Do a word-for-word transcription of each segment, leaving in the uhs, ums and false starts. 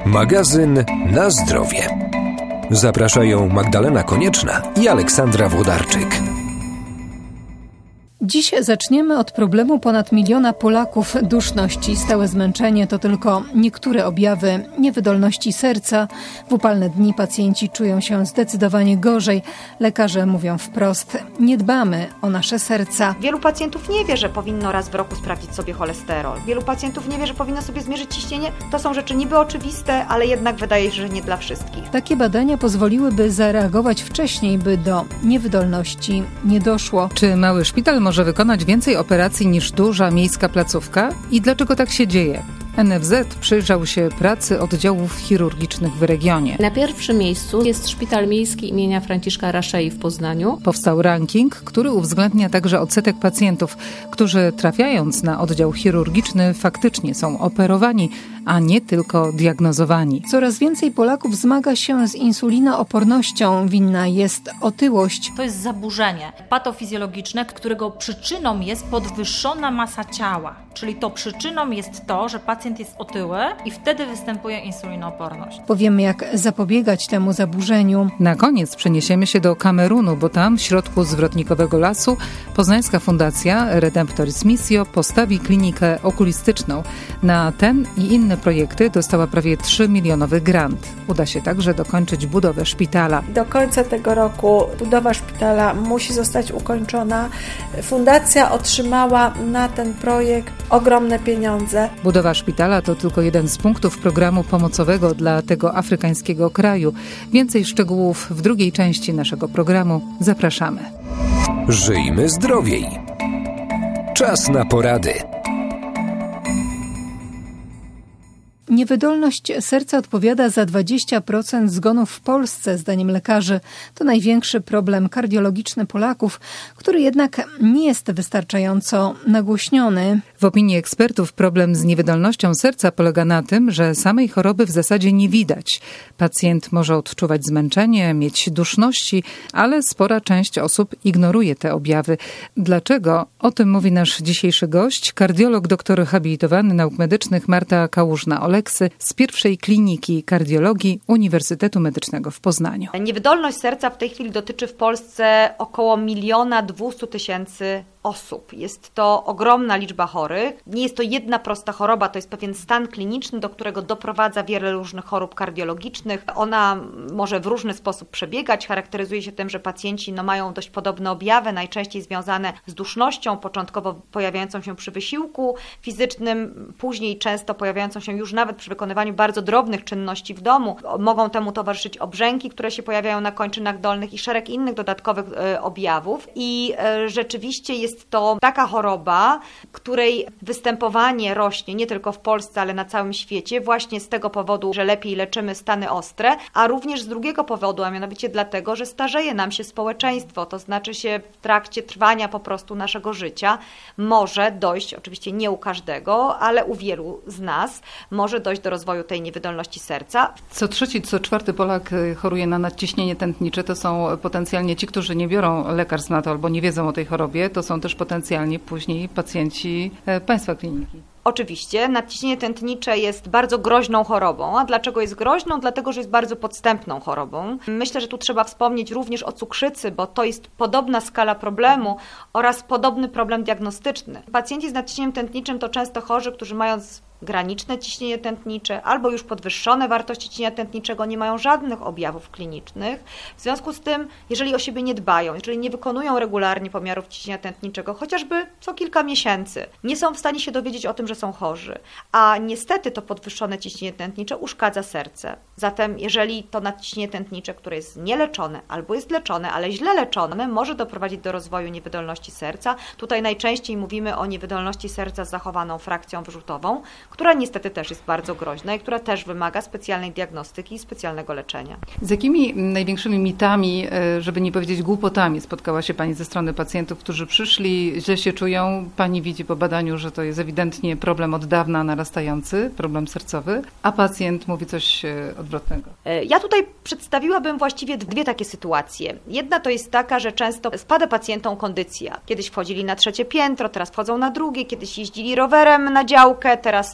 Magazyn Na zdrowie. Zapraszają Magdalena Konieczna i Aleksandra Włodarczyk. Dziś zaczniemy od problemu ponad miliona Polaków. Duszność i stałe zmęczenie to tylko niektóre objawy niewydolności serca. W upalne dni pacjenci czują się zdecydowanie gorzej. Lekarze mówią wprost: nie dbamy o nasze serca. Wielu pacjentów nie wie, że powinno raz w roku sprawdzić sobie cholesterol. Wielu pacjentów nie wie, że powinno sobie zmierzyć ciśnienie. To są rzeczy niby oczywiste, ale jednak wydaje się, że nie dla wszystkich. Takie badania pozwoliłyby zareagować wcześniej, by do niewydolności nie doszło. Czy mały szpital może może wykonać więcej operacji niż duża miejska placówka? I dlaczego tak się dzieje? N F Z przyjrzał się pracy oddziałów chirurgicznych w regionie. Na pierwszym miejscu jest Szpital Miejski imienia Franciszka Raszei w Poznaniu. Powstał ranking, który uwzględnia także odsetek pacjentów, którzy trafiając na oddział chirurgiczny faktycznie są operowani, a nie tylko diagnozowani. Coraz więcej Polaków zmaga się z insulinoopornością. Winna jest otyłość. To jest zaburzenie patofizjologiczne, którego przyczyną jest podwyższona masa ciała. Czyli to przyczyną jest to, że pacjent jest otyły i wtedy występuje insulinooporność. Powiemy, jak zapobiegać temu zaburzeniu. Na koniec przeniesiemy się do Kamerunu, bo tam w środku zwrotnikowego lasu poznańska fundacja Redemptoris Missio postawi klinikę okulistyczną. Na ten i inne projekty dostała prawie trzymilionowy grant. Uda się także dokończyć budowę szpitala. Do końca tego roku budowa szpitala musi zostać ukończona. Fundacja otrzymała na ten projekt ogromne pieniądze. Budowa szpitala to tylko jeden z punktów programu pomocowego dla tego afrykańskiego kraju. Więcej szczegółów w drugiej części naszego programu. Zapraszamy. Żyjmy zdrowiej. Czas na porady. Niewydolność serca odpowiada za dwadzieścia procent zgonów w Polsce, zdaniem lekarzy. To największy problem kardiologiczny Polaków, który jednak nie jest wystarczająco nagłośniony. W opinii ekspertów problem z niewydolnością serca polega na tym, że samej choroby w zasadzie nie widać. Pacjent może odczuwać zmęczenie, mieć duszności, ale spora część osób ignoruje te objawy. Dlaczego? O tym mówi nasz dzisiejszy gość, kardiolog, doktor habilitowany nauk medycznych Marta Kałużna-Oleksy z pierwszej kliniki kardiologii Uniwersytetu Medycznego w Poznaniu. Niewydolność serca w tej chwili dotyczy w Polsce około miliona dwustu tysięcy osób. Jest to ogromna liczba chorych. Nie jest to jedna prosta choroba, to jest pewien stan kliniczny, do którego doprowadza wiele różnych chorób kardiologicznych. Ona może w różny sposób przebiegać. Charakteryzuje się tym, że pacjenci no, mają dość podobne objawy, najczęściej związane z dusznością, początkowo pojawiającą się przy wysiłku fizycznym, później często pojawiającą się już nawet przy wykonywaniu bardzo drobnych czynności w domu. Mogą temu towarzyszyć obrzęki, które się pojawiają na kończynach dolnych i szereg innych dodatkowych e, objawów. I e, rzeczywiście jest Jest to taka choroba, której występowanie rośnie nie tylko w Polsce, ale na całym świecie właśnie z tego powodu, że lepiej leczymy stany ostre, a również z drugiego powodu, a mianowicie dlatego, że starzeje nam się społeczeństwo, to znaczy się w trakcie trwania po prostu naszego życia może dojść, oczywiście nie u każdego, ale u wielu z nas może dojść do rozwoju tej niewydolności serca. Co trzeci, co czwarty Polak choruje na nadciśnienie tętnicze. To są potencjalnie ci, którzy nie biorą lekarstw na to albo nie wiedzą o tej chorobie, to są też potencjalnie później pacjenci państwa kliniki. Oczywiście nadciśnienie tętnicze jest bardzo groźną chorobą. A dlaczego jest groźną? Dlatego, że jest bardzo podstępną chorobą. Myślę, że tu trzeba wspomnieć również o cukrzycy, bo to jest podobna skala problemu oraz podobny problem diagnostyczny. Pacjenci z nadciśnieniem tętniczym to często chorzy, którzy mając graniczne ciśnienie tętnicze albo już podwyższone wartości ciśnienia tętniczego nie mają żadnych objawów klinicznych. W związku z tym, jeżeli o siebie nie dbają, jeżeli nie wykonują regularnie pomiarów ciśnienia tętniczego, chociażby co kilka miesięcy, nie są w stanie się dowiedzieć o tym, że są chorzy. A niestety to podwyższone ciśnienie tętnicze uszkadza serce. Zatem jeżeli to nadciśnienie tętnicze, które jest nieleczone albo jest leczone, ale źle leczone, może doprowadzić do rozwoju niewydolności serca. Tutaj najczęściej mówimy o niewydolności serca z zachowaną frakcją wyrzutową, która niestety też jest bardzo groźna i która też wymaga specjalnej diagnostyki i specjalnego leczenia. Z jakimi największymi mitami, żeby nie powiedzieć głupotami, spotkała się Pani ze strony pacjentów, którzy przyszli, źle się czują? Pani widzi po badaniu, że to jest ewidentnie problem od dawna narastający, problem sercowy, a pacjent mówi coś odwrotnego. Ja tutaj przedstawiłabym właściwie dwie takie sytuacje. Jedna to jest taka, że często spada pacjentom kondycja. Kiedyś wchodzili na trzecie piętro, teraz wchodzą na drugie, kiedyś jeździli rowerem na działkę, teraz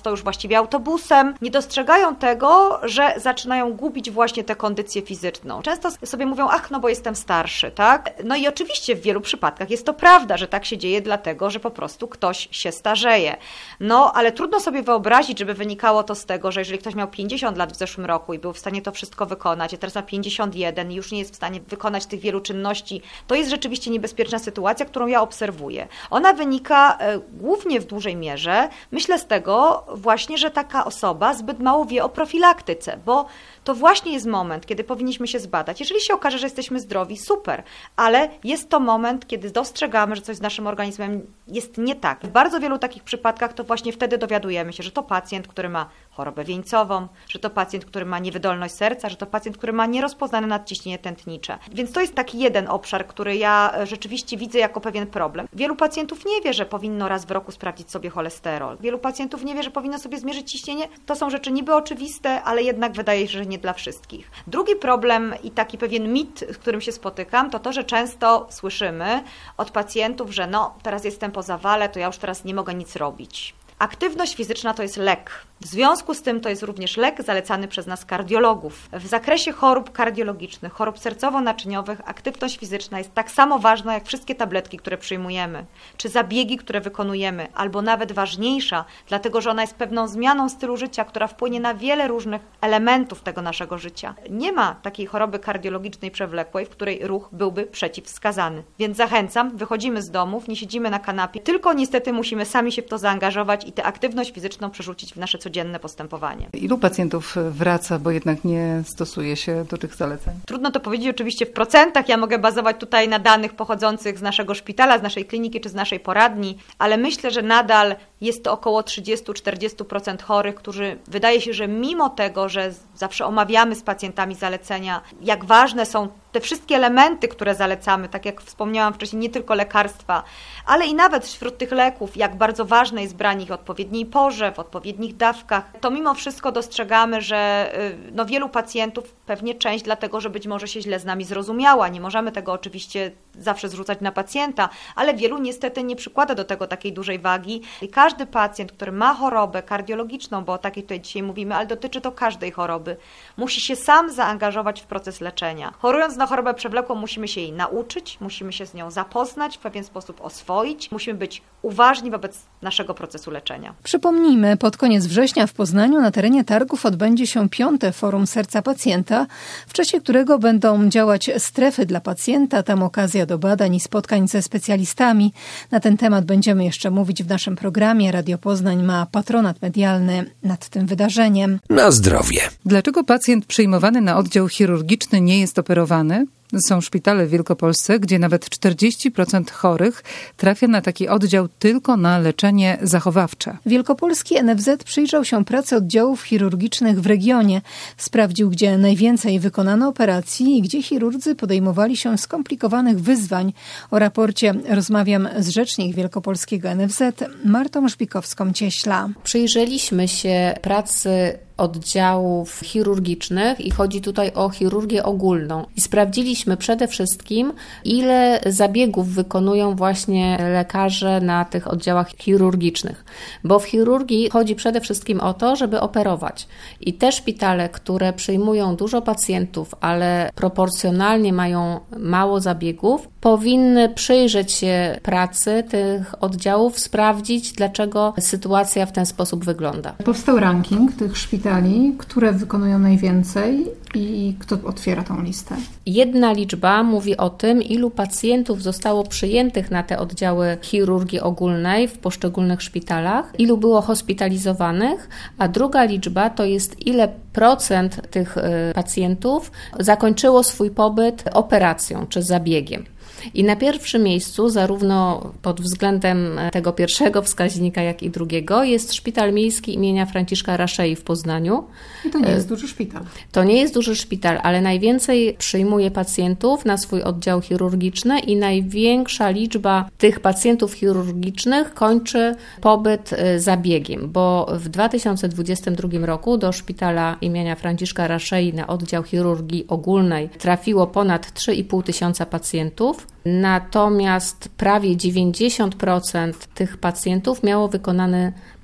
często już właściwie autobusem, nie dostrzegają tego, że zaczynają gubić właśnie tę kondycję fizyczną. Często sobie mówią, ach, no bo jestem starszy, tak? No i oczywiście w wielu przypadkach jest to prawda, że tak się dzieje dlatego, że po prostu ktoś się starzeje. No, ale trudno sobie wyobrazić, żeby wynikało to z tego, że jeżeli ktoś miał pięćdziesiąt lat w zeszłym roku i był w stanie to wszystko wykonać, a teraz ma pięćdziesiąt jeden i już nie jest w stanie wykonać tych wielu czynności, to jest rzeczywiście niebezpieczna sytuacja, którą ja obserwuję. Ona wynika e, głównie w dużej mierze, myślę, z tego właśnie, że taka osoba zbyt mało wie o profilaktyce, bo to właśnie jest moment, kiedy powinniśmy się zbadać. Jeżeli się okaże, że jesteśmy zdrowi, super, ale jest to moment, kiedy dostrzegamy, że coś z naszym organizmem jest nie tak. W bardzo wielu takich przypadkach to właśnie wtedy dowiadujemy się, że to pacjent, który ma chorobę wieńcową, że to pacjent, który ma niewydolność serca, że to pacjent, który ma nierozpoznane nadciśnienie tętnicze. Więc to jest taki jeden obszar, który ja rzeczywiście widzę jako pewien problem. Wielu pacjentów nie wie, że powinno raz w roku sprawdzić sobie cholesterol. Wielu pacjentów nie wie, że powinno sobie zmierzyć ciśnienie. To są rzeczy niby oczywiste, ale jednak wydaje się, że nie dla wszystkich. Drugi problem i taki pewien mit, z którym się spotykam, to to, że często słyszymy od pacjentów, że no, teraz jestem po zawale, to ja już teraz nie mogę nic robić. Aktywność fizyczna to jest lek. W związku z tym to jest również lek zalecany przez nas kardiologów. W zakresie chorób kardiologicznych, chorób sercowo-naczyniowych aktywność fizyczna jest tak samo ważna jak wszystkie tabletki, które przyjmujemy, czy zabiegi, które wykonujemy, albo nawet ważniejsza, dlatego że ona jest pewną zmianą stylu życia, która wpłynie na wiele różnych elementów tego naszego życia. Nie ma takiej choroby kardiologicznej przewlekłej, w której ruch byłby przeciwwskazany. Więc zachęcam, wychodzimy z domów, nie siedzimy na kanapie, tylko niestety musimy sami się w to zaangażować i tę aktywność fizyczną przerzucić w nasze codzienne postępowanie. Ilu pacjentów wraca, bo jednak nie stosuje się do tych zaleceń? Trudno to powiedzieć oczywiście w procentach. Ja mogę bazować tutaj na danych pochodzących z naszego szpitala, z naszej kliniki czy z naszej poradni, ale myślę, że nadal jest to około trzydzieści do czterdziestu procent chorych, którzy wydaje się, że mimo tego, że zawsze omawiamy z pacjentami zalecenia, jak ważne są te wszystkie elementy, które zalecamy, tak jak wspomniałam wcześniej, nie tylko lekarstwa, ale i nawet wśród tych leków, jak bardzo ważne jest branie ich w odpowiedniej porze, w odpowiednich dawkach, to mimo wszystko dostrzegamy, że no, wielu pacjentów, pewnie część dlatego, że być może się źle z nami zrozumiała, nie możemy tego oczywiście zawsze zrzucać na pacjenta, ale wielu niestety nie przykłada do tego takiej dużej wagi i każdy pacjent, który ma chorobę kardiologiczną, bo o takiej tutaj dzisiaj mówimy, ale dotyczy to każdej choroby, musi się sam zaangażować w proces leczenia. Chorując na chorobę przewlekłą musimy się jej nauczyć, musimy się z nią zapoznać, w pewien sposób oswoić, musimy być uważni wobec naszego procesu leczenia. Przypomnijmy, pod koniec września w Poznaniu na terenie targów odbędzie się piąte Forum Serca Pacjenta, w czasie którego będą działać strefy dla pacjenta, tam okazja do badań i spotkań ze specjalistami. Na ten temat będziemy jeszcze mówić w naszym programie. Radio Poznań ma patronat medialny nad tym wydarzeniem. Na zdrowie. Dlaczego pacjent przyjmowany na oddział chirurgiczny nie jest operowany? Są szpitale w Wielkopolsce, gdzie nawet czterdzieści procent chorych trafia na taki oddział tylko na leczenie zachowawcze. Wielkopolski N F Z przyjrzał się pracy oddziałów chirurgicznych w regionie. Sprawdził, gdzie najwięcej wykonano operacji i gdzie chirurdzy podejmowali się skomplikowanych wyzwań. O raporcie rozmawiam z rzecznik Wielkopolskiego N F Z, Martą Żbikowską-Cieśla. Przyjrzeliśmy się pracy oddziałów chirurgicznych i chodzi tutaj o chirurgię ogólną. I sprawdziliśmy przede wszystkim, ile zabiegów wykonują właśnie lekarze na tych oddziałach chirurgicznych. Bo w chirurgii chodzi przede wszystkim o to, żeby operować. I te szpitale, które przyjmują dużo pacjentów, ale proporcjonalnie mają mało zabiegów, powinny przyjrzeć się pracy tych oddziałów, sprawdzić, dlaczego sytuacja w ten sposób wygląda. Powstał ranking tych szpitali, które wykonują najwięcej i kto otwiera tą listę? Jedna liczba mówi o tym, ilu pacjentów zostało przyjętych na te oddziały chirurgii ogólnej w poszczególnych szpitalach, ilu było hospitalizowanych, a druga liczba to jest ile procent tych pacjentów zakończyło swój pobyt operacją czy zabiegiem. I na pierwszym miejscu, zarówno pod względem tego pierwszego wskaźnika, jak i drugiego, jest Szpital Miejski imienia Franciszka Raszei w Poznaniu. I to nie jest duży szpital. To nie jest duży szpital, ale najwięcej przyjmuje pacjentów na swój oddział chirurgiczny i największa liczba tych pacjentów chirurgicznych kończy pobyt zabiegiem, bo w dwa tysiące dwudziestym drugim roku do Szpitala imienia Franciszka Raszei na oddział chirurgii ogólnej trafiło ponad trzy i pół tysiąca pacjentów. Natomiast prawie dziewięćdziesiąt procent tych pacjentów miało wykonany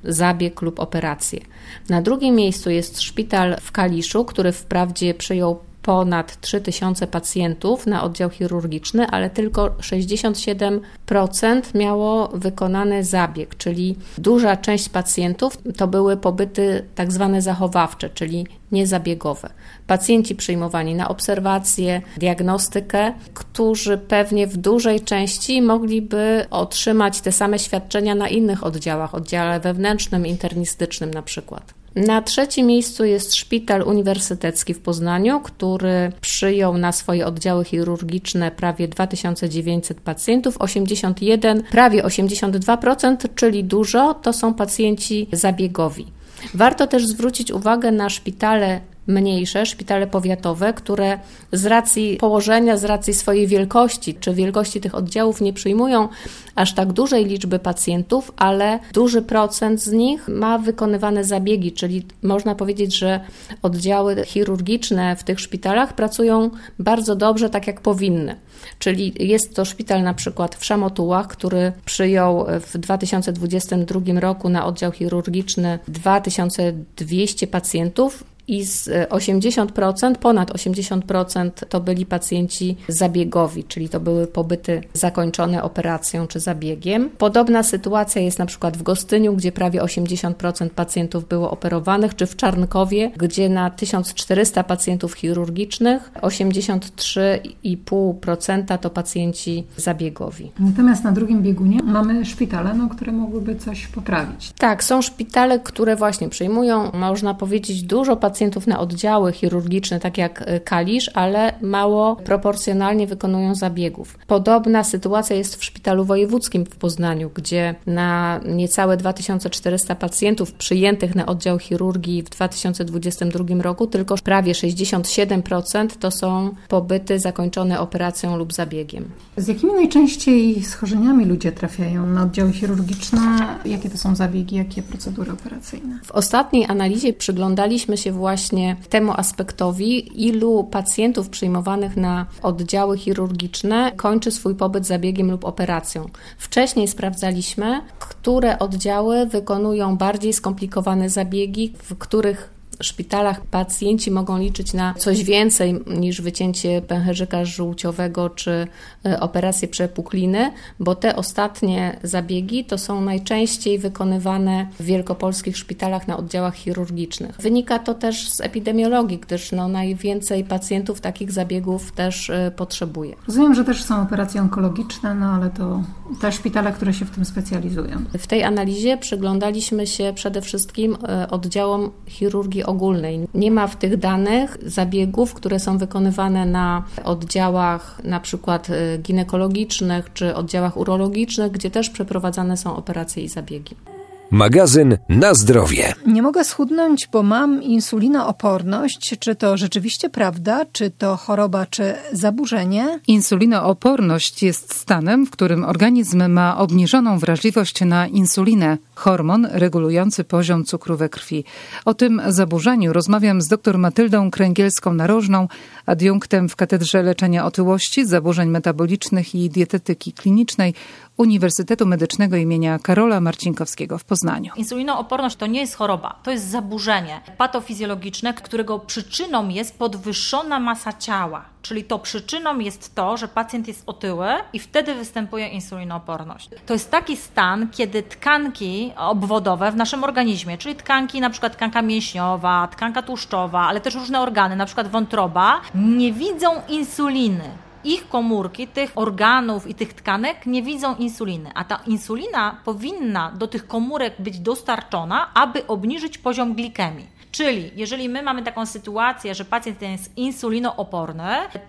zabieg lub operację. Na drugim miejscu jest szpital w Kaliszu, który wprawdzie przyjął ponad trzy tysiące pacjentów na oddział chirurgiczny, ale tylko sześćdziesiąt siedem procent miało wykonany zabieg, czyli duża część pacjentów to były pobyty tak zwane zachowawcze, czyli niezabiegowe. Pacjenci przyjmowani na obserwację, diagnostykę, którzy pewnie w dużej części mogliby otrzymać te same świadczenia na innych oddziałach, oddziale wewnętrznym, internistycznym na przykład. Na trzecim miejscu jest Szpital Uniwersytecki w Poznaniu, który przyjął na swoje oddziały chirurgiczne prawie dwa tysiące dziewięćset pacjentów, osiemdziesiąt jeden, prawie osiemdziesiąt dwa procent, czyli dużo, to są pacjenci zabiegowi. Warto też zwrócić uwagę na szpitale mniejsze, szpitale powiatowe, które z racji położenia, z racji swojej wielkości czy wielkości tych oddziałów nie przyjmują aż tak dużej liczby pacjentów, ale duży procent z nich ma wykonywane zabiegi, czyli można powiedzieć, że oddziały chirurgiczne w tych szpitalach pracują bardzo dobrze, tak jak powinny. Czyli jest to szpital na przykład w Szamotułach, który przyjął w dwa tysiące dwudziestym drugim roku na oddział chirurgiczny dwa tysiące dwieście pacjentów, i z osiemdziesiąt procent, ponad osiemdziesiąt procent to byli pacjenci zabiegowi, czyli to były pobyty zakończone operacją czy zabiegiem. Podobna sytuacja jest na przykład w Gostyniu, gdzie prawie osiemdziesiąt procent pacjentów było operowanych, czy w Czarnkowie, gdzie na tysiąc czterysta pacjentów chirurgicznych osiemdziesiąt trzy i pół procent to pacjenci zabiegowi. Natomiast na drugim biegunie mamy szpitale, no, które mogłyby coś poprawić. Tak, są szpitale, które właśnie przyjmują, można powiedzieć, dużo pacjentów pacjentów na oddziały chirurgiczne, tak jak Kalisz, ale mało proporcjonalnie wykonują zabiegów. Podobna sytuacja jest w Szpitalu Wojewódzkim w Poznaniu, gdzie na niecałe dwa tysiące czterysta pacjentów przyjętych na oddział chirurgii w dwa tysiące dwudziestym drugim roku tylko prawie sześćdziesiąt siedem procent to są pobyty zakończone operacją lub zabiegiem. Z jakimi najczęściej schorzeniami ludzie trafiają na oddziały chirurgiczne? Jakie to są zabiegi, jakie procedury operacyjne? W ostatniej analizie przyglądaliśmy się właśnie temu aspektowi, ilu pacjentów przyjmowanych na oddziały chirurgiczne kończy swój pobyt zabiegiem lub operacją. Wcześniej sprawdzaliśmy, które oddziały wykonują bardziej skomplikowane zabiegi, w których szpitalach pacjenci mogą liczyć na coś więcej niż wycięcie pęcherzyka żółciowego czy operację przepukliny, bo te ostatnie zabiegi to są najczęściej wykonywane w wielkopolskich szpitalach na oddziałach chirurgicznych. Wynika to też z epidemiologii, gdyż no, najwięcej pacjentów takich zabiegów też potrzebuje. Rozumiem, że też są operacje onkologiczne, no ale to te szpitale, które się w tym specjalizują. W tej analizie przyglądaliśmy się przede wszystkim oddziałom chirurgii ogólnej. Nie ma w tych danych zabiegów, które są wykonywane na oddziałach na przykład ginekologicznych czy oddziałach urologicznych, gdzie też przeprowadzane są operacje i zabiegi. Magazyn Na zdrowie. Nie mogę schudnąć, bo mam insulinooporność. Czy to rzeczywiście prawda? Czy to choroba, czy zaburzenie? Insulinooporność jest stanem, w którym organizm ma obniżoną wrażliwość na insulinę, hormon regulujący poziom cukru we krwi. O tym zaburzeniu rozmawiam z dr Matyldą Kręgielską-Narożną, adiunktem w Katedrze Leczenia Otyłości, Zaburzeń Metabolicznych i Dietetyki Klinicznej Uniwersytetu Medycznego imienia Karola Marcinkowskiego w Poznaniu. Insulinooporność to nie jest choroba, to jest zaburzenie patofizjologiczne, którego przyczyną jest podwyższona masa ciała. Czyli to przyczyną jest to, że pacjent jest otyły i wtedy występuje insulinooporność. To jest taki stan, kiedy tkanki obwodowe w naszym organizmie, czyli tkanki, na przykład tkanka mięśniowa, tkanka tłuszczowa, ale też różne organy, na przykład wątroba, nie widzą insuliny. Ich komórki, tych organów i tych tkanek nie widzą insuliny, a ta insulina powinna do tych komórek być dostarczona, aby obniżyć poziom glikemii. Czyli jeżeli my mamy taką sytuację, że pacjent jest insulinooporny,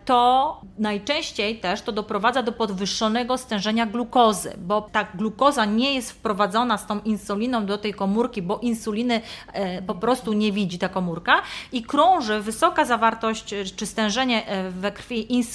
to najczęściej też to doprowadza do podwyższonego stężenia glukozy, bo ta glukoza nie jest wprowadzona z tą insuliną do tej komórki, bo insuliny e, po prostu nie widzi ta komórka i krąży wysoka zawartość czy stężenie we krwi insuliny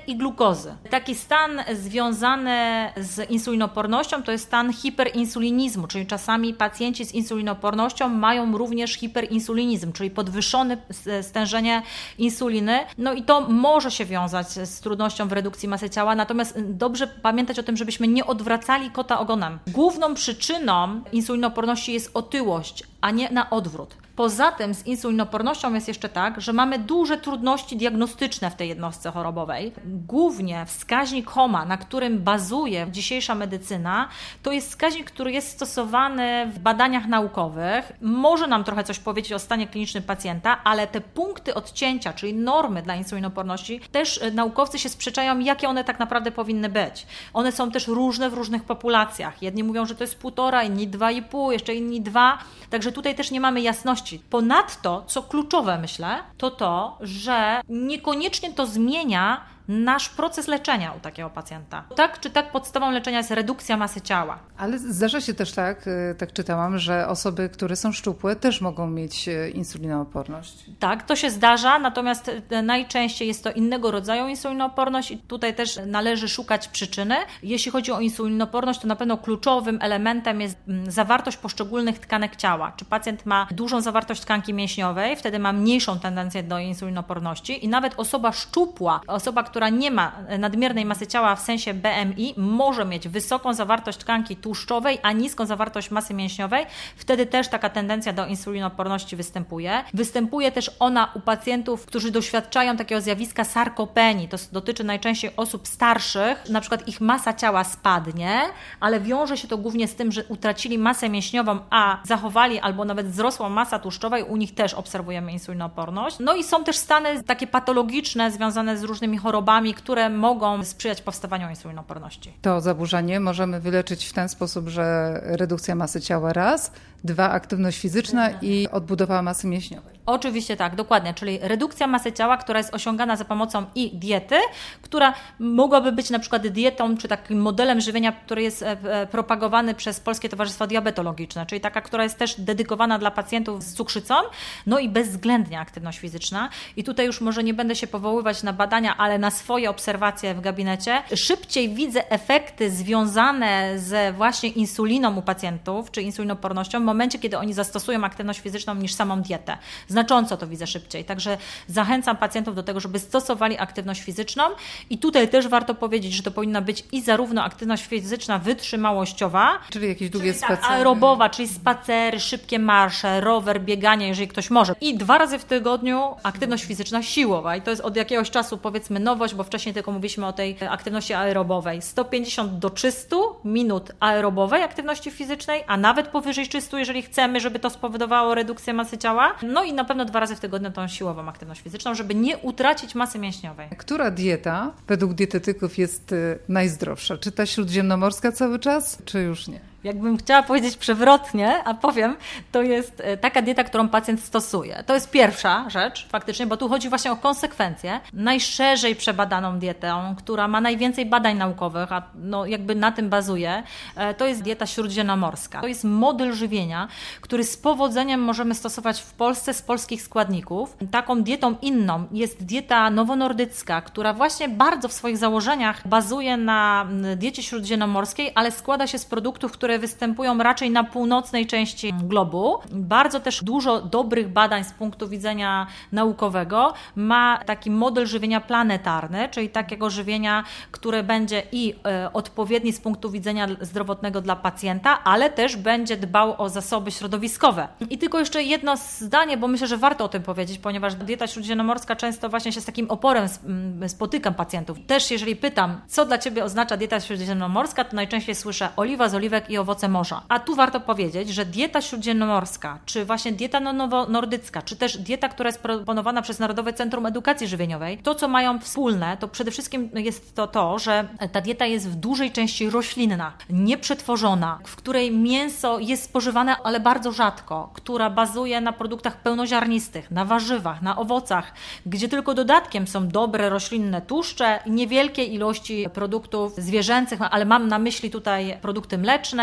i glukozy. Taki stan związany z insulinopornością to jest stan hiperinsulinizmu, czyli czasami pacjenci z insulinopornością mają również hiperinsulinizm, czyli podwyższone stężenie insuliny. No i to może się wiązać z trudnością w redukcji masy ciała, natomiast dobrze pamiętać o tym, żebyśmy nie odwracali kota ogonem. Główną przyczyną insulinoporności jest otyłość, a nie na odwrót. Poza tym z insulinopornością jest jeszcze tak, że mamy duże trudności diagnostyczne w tej jednostce chorobowej. Głównie wskaźnik H O M A, na którym bazuje dzisiejsza medycyna, to jest wskaźnik, który jest stosowany w badaniach naukowych. Może nam trochę coś powiedzieć o stanie klinicznym pacjenta, ale te punkty odcięcia, czyli normy dla insulinoporności, też naukowcy się sprzeczają, jakie one tak naprawdę powinny być. One są też różne w różnych populacjach. Jedni mówią, że to jest półtora, inni dwa i pół, jeszcze inni dwa. Także tutaj też nie mamy jasności. Ponadto, co kluczowe myślę, to to, że niekoniecznie to zmienia nasz proces leczenia u takiego pacjenta. Tak czy tak podstawą leczenia jest redukcja masy ciała. Ale zdarza się też tak, tak czytałam, że osoby, które są szczupłe, też mogą mieć insulinooporność. Tak, to się zdarza, natomiast najczęściej jest to innego rodzaju insulinooporność i tutaj też należy szukać przyczyny. Jeśli chodzi o insulinoporność, to na pewno kluczowym elementem jest zawartość poszczególnych tkanek ciała. Czy pacjent ma dużą zawartość tkanki mięśniowej, wtedy ma mniejszą tendencję do insulinoporności i nawet osoba szczupła, osoba, która nie ma nadmiernej masy ciała w sensie B M I, może mieć wysoką zawartość tkanki tłuszczowej, a niską zawartość masy mięśniowej. Wtedy też taka tendencja do insulinoporności występuje. Występuje też ona u pacjentów, którzy doświadczają takiego zjawiska sarkopenii. To dotyczy najczęściej osób starszych, na przykład ich masa ciała spadnie, ale wiąże się to głównie z tym, że utracili masę mięśniową, a zachowali albo nawet wzrosła masa tłuszczowa i u nich też obserwujemy insulinoporność. No i są też stany takie patologiczne związane z różnymi chorobami, które mogą sprzyjać powstawaniu insulinoporności. To zaburzenie możemy wyleczyć w ten sposób, że redukcja masy ciała raz, dwa aktywność fizyczna i odbudowa masy mięśniowej. Oczywiście tak, dokładnie, czyli redukcja masy ciała, która jest osiągana za pomocą i diety, która mogłaby być na przykład dietą, czy takim modelem żywienia, który jest propagowany przez Polskie Towarzystwo Diabetologiczne, czyli taka, która jest też dedykowana dla pacjentów z cukrzycą, no i bezwzględnie aktywność fizyczna. I tutaj już może nie będę się powoływać na badania, ale na swoje obserwacje w gabinecie. Szybciej widzę efekty związane z właśnie insuliną u pacjentów, czy insulinopornością w momencie, kiedy oni zastosują aktywność fizyczną niż samą dietę. Znacząco to widzę szybciej. Także zachęcam pacjentów do tego, żeby stosowali aktywność fizyczną i tutaj też warto powiedzieć, że to powinna być i zarówno aktywność fizyczna wytrzymałościowa, czyli jakieś długie czyli spacery. Tak, aerobowa, czyli spacery, szybkie marsze, rower, bieganie, jeżeli ktoś może. I dwa razy w tygodniu aktywność fizyczna siłowa i to jest od jakiegoś czasu powiedzmy nowość, bo wcześniej tylko mówiliśmy o tej aktywności aerobowej. sto pięćdziesiąt do trzystu minut aerobowej aktywności fizycznej, a nawet powyżej trzystu, jeżeli chcemy, żeby to spowodowało redukcję masy ciała. No i na pewno dwa razy w tygodniu tą siłową aktywność fizyczną, żeby nie utracić masy mięśniowej. Która dieta według dietetyków jest najzdrowsza? Czy ta śródziemnomorska cały czas, czy już nie? Jakbym chciała powiedzieć przewrotnie, a powiem, to jest taka dieta, którą pacjent stosuje. To jest pierwsza rzecz faktycznie, bo tu chodzi właśnie o konsekwencje. Najszerzej przebadaną dietą, która ma najwięcej badań naukowych, a no jakby na tym bazuje, to jest dieta śródziemnomorska. To jest model żywienia, który z powodzeniem możemy stosować w Polsce z polskich składników. Taką dietą inną jest dieta nowonordycka, która właśnie bardzo w swoich założeniach bazuje na diecie śródziemnomorskiej, ale składa się z produktów, które występują raczej na północnej części globu. Bardzo też dużo dobrych badań z punktu widzenia naukowego ma taki model żywienia planetarny, czyli takiego żywienia, które będzie i e, odpowiedni z punktu widzenia zdrowotnego dla pacjenta, ale też będzie dbał o zasoby środowiskowe. I tylko jeszcze jedno zdanie, bo myślę, że warto o tym powiedzieć, ponieważ dieta śródziemnomorska często właśnie się z takim oporem spotykam pacjentów. Też jeżeli pytam, co dla Ciebie oznacza dieta śródziemnomorska, to najczęściej słyszę oliwa z oliwek i owoce morza. A tu warto powiedzieć, że dieta śródziemnomorska, czy właśnie dieta nowonordycka, czy też dieta, która jest proponowana przez Narodowe Centrum Edukacji Żywieniowej, to co mają wspólne, to przede wszystkim jest to to, że ta dieta jest w dużej części roślinna, nieprzetworzona, w której mięso jest spożywane, ale bardzo rzadko, która bazuje na produktach pełnoziarnistych, na warzywach, na owocach, gdzie tylko dodatkiem są dobre roślinne tłuszcze i niewielkie ilości produktów zwierzęcych, ale mam na myśli tutaj produkty mleczne,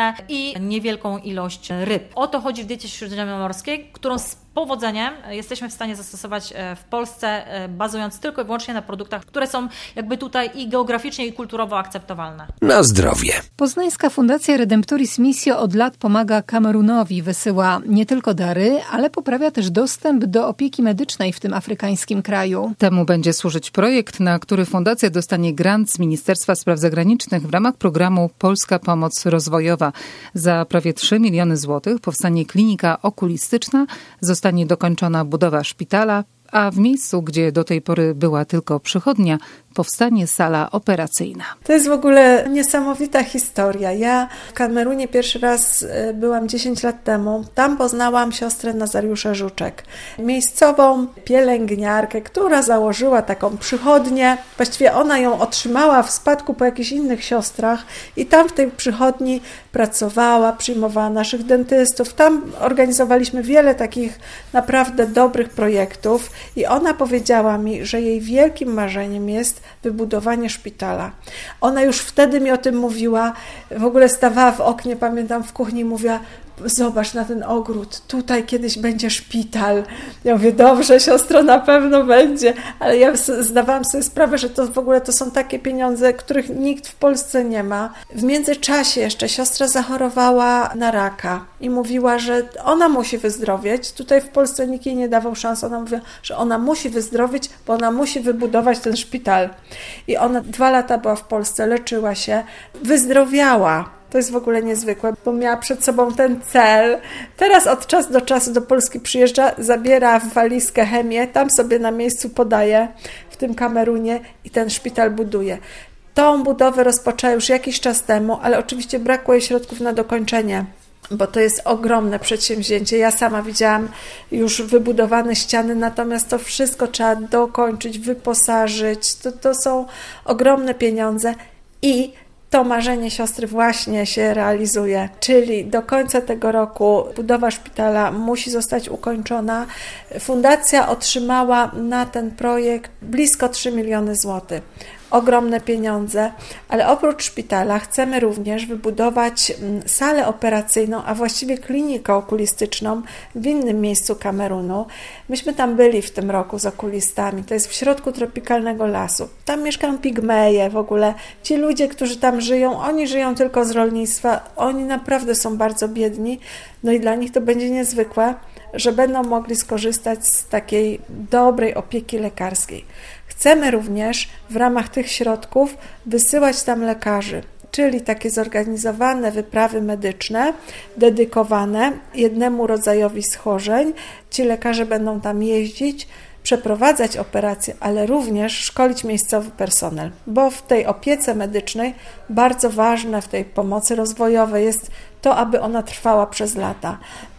mineralne i niewielką ilość ryb. O to chodzi w diecie śródziemnomorskiej, którą z powodzeniem jesteśmy w stanie zastosować w Polsce, bazując tylko i wyłącznie na produktach, które są jakby tutaj i geograficznie, i kulturowo akceptowalne. Na zdrowie. Poznańska Fundacja Redemptoris Missio od lat pomaga Kamerunowi, wysyła nie tylko dary, ale poprawia też dostęp do opieki medycznej w tym afrykańskim kraju. Temu będzie służyć projekt, na który fundacja dostanie grant z Ministerstwa Spraw Zagranicznych w ramach programu Polska Pomoc Rozwojowa. Za prawie trzy miliony złotych powstanie klinika okulistyczna, zostanie dokończona budowa szpitala, a w miejscu, gdzie do tej pory była tylko przychodnia, powstanie sala operacyjna. To jest w ogóle niesamowita historia. Ja w Kamerunie pierwszy raz byłam dziesięć lat temu. Tam poznałam siostrę Nazariusza Żuczek, miejscową pielęgniarkę, która założyła taką przychodnię. Właściwie ona ją otrzymała w spadku po jakichś innych siostrach i tam w tej przychodni pracowała, przyjmowała naszych dentystów. Tam organizowaliśmy wiele takich naprawdę dobrych projektów i ona powiedziała mi, że jej wielkim marzeniem jest wybudowanie szpitala. Ona już wtedy mi o tym mówiła, w ogóle stawała w oknie, pamiętam, w kuchni i mówiła: zobacz na ten ogród, tutaj kiedyś będzie szpital. Ja mówię: dobrze, siostro, na pewno będzie, ale ja zdawałam sobie sprawę, że to w ogóle to są takie pieniądze, których nikt w Polsce nie ma. W międzyczasie jeszcze siostra zachorowała na raka i mówiła, że ona musi wyzdrowieć. Tutaj w Polsce nikt jej nie dawał szans. Ona mówiła, że ona musi wyzdrowieć, bo ona musi wybudować ten szpital. I ona dwa lata była w Polsce, leczyła się, wyzdrowiała. To jest w ogóle niezwykłe, bo miała przed sobą ten cel. Teraz od czasu do czasu do Polski przyjeżdża, zabiera w walizkę chemię, tam sobie na miejscu podaje w tym Kamerunie i ten szpital buduje. Tą budowę rozpoczęła już jakiś czas temu, ale oczywiście brakło jej środków na dokończenie, bo to jest ogromne przedsięwzięcie. Ja sama widziałam już wybudowane ściany, natomiast to wszystko trzeba dokończyć, wyposażyć. To, to są ogromne pieniądze i to marzenie siostry właśnie się realizuje, czyli do końca tego roku budowa szpitala musi zostać ukończona. Fundacja otrzymała na ten projekt blisko trzy miliony złotych. Ogromne pieniądze, ale oprócz szpitala chcemy również wybudować salę operacyjną, a właściwie klinikę okulistyczną w innym miejscu Kamerunu. Myśmy tam byli w tym roku z okulistami, to jest w środku tropikalnego lasu. Tam mieszkają pigmeje w ogóle. Ci ludzie, którzy tam żyją, oni żyją tylko z rolnictwa, oni naprawdę są bardzo biedni, no i dla nich to będzie niezwykłe, że będą mogli skorzystać z takiej dobrej opieki lekarskiej. Chcemy również w ramach tych środków wysyłać tam lekarzy, czyli takie zorganizowane wyprawy medyczne dedykowane jednemu rodzajowi schorzeń. Ci lekarze będą tam jeździć, przeprowadzać operacje, ale również szkolić miejscowy personel, bo w tej opiece medycznej bardzo ważne, w tej pomocy rozwojowej jest to, aby ona trwała przez lata.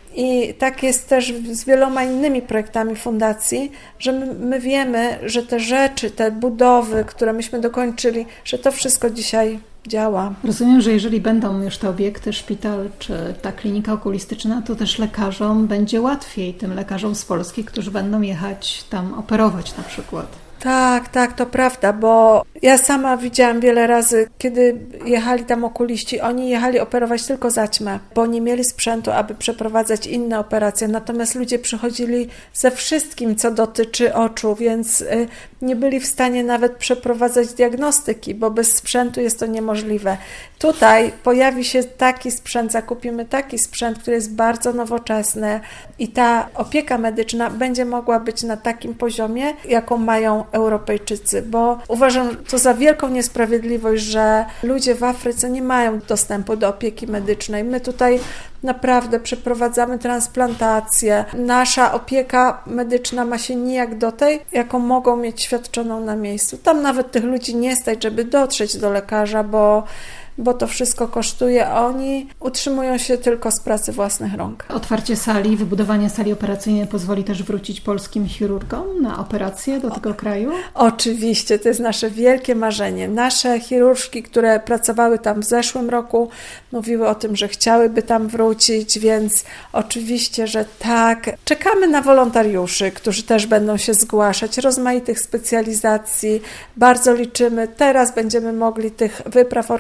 I tak jest też z wieloma innymi projektami fundacji, że my, my wiemy, że te rzeczy, te budowy, które myśmy dokończyli, że to wszystko dzisiaj działa. Rozumiem, że jeżeli będą już te obiekty, szpital czy ta klinika okulistyczna, to też lekarzom będzie łatwiej, tym lekarzom z Polski, którzy będą jechać tam operować na przykład. Tak, tak, to prawda, bo ja sama widziałam wiele razy, kiedy jechali tam okuliści, oni jechali operować tylko zaćmę, bo nie mieli sprzętu, aby przeprowadzać inne operacje, natomiast ludzie przychodzili ze wszystkim, co dotyczy oczu, więc nie byli w stanie nawet przeprowadzać diagnostyki, bo bez sprzętu jest to niemożliwe. Tutaj pojawi się taki sprzęt, zakupimy taki sprzęt, który jest bardzo nowoczesny i ta opieka medyczna będzie mogła być na takim poziomie, jaką mają Europejczycy, bo uważam to za wielką niesprawiedliwość, że ludzie w Afryce nie mają dostępu do opieki medycznej. My tutaj naprawdę przeprowadzamy transplantację. Nasza opieka medyczna ma się nijak do tej, jaką mogą mieć świadczoną na miejscu. Tam nawet tych ludzi nie stać, żeby dotrzeć do lekarza, bo bo to wszystko kosztuje, a oni utrzymują się tylko z pracy własnych rąk. Otwarcie sali, wybudowanie sali operacyjnej pozwoli też wrócić polskim chirurgom na operacje do tego kraju? Oczywiście, to jest nasze wielkie marzenie. Nasze chirurżki, które pracowały tam w zeszłym roku, mówiły o tym, że chciałyby tam wrócić, więc oczywiście, że tak. Czekamy na wolontariuszy, którzy też będą się zgłaszać, rozmaitych specjalizacji. Bardzo liczymy. Teraz będziemy mogli tych wypraw organizować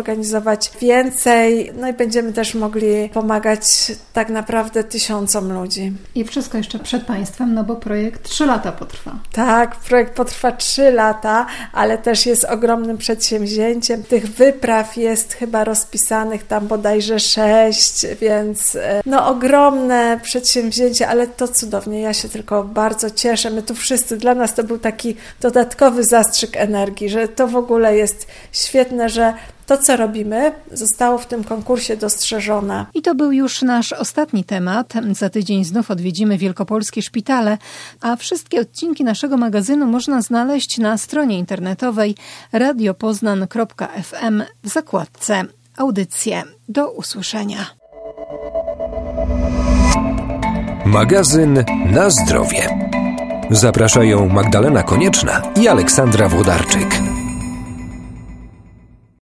zorganizować więcej, no i będziemy też mogli pomagać tak naprawdę tysiącom ludzi. I wszystko jeszcze przed Państwem, no bo projekt trzy lata potrwa. Tak, projekt potrwa trzy lata, ale też jest ogromnym przedsięwzięciem. Tych wypraw jest chyba rozpisanych tam bodajże sześć, więc no ogromne przedsięwzięcie, ale to cudownie. Ja się tylko bardzo cieszę. My tu wszyscy, dla nas to był taki dodatkowy zastrzyk energii, że to w ogóle jest świetne, że to, co robimy, zostało w tym konkursie dostrzeżone. I to był już nasz ostatni temat. Za tydzień znów odwiedzimy wielkopolskie szpitale, a wszystkie odcinki naszego magazynu można znaleźć na stronie internetowej radiopoznan kropka ef em w zakładce Audycje. Do usłyszenia. Magazyn na zdrowie. Zapraszają Magdalena Konieczna i Aleksandra Włodarczyk.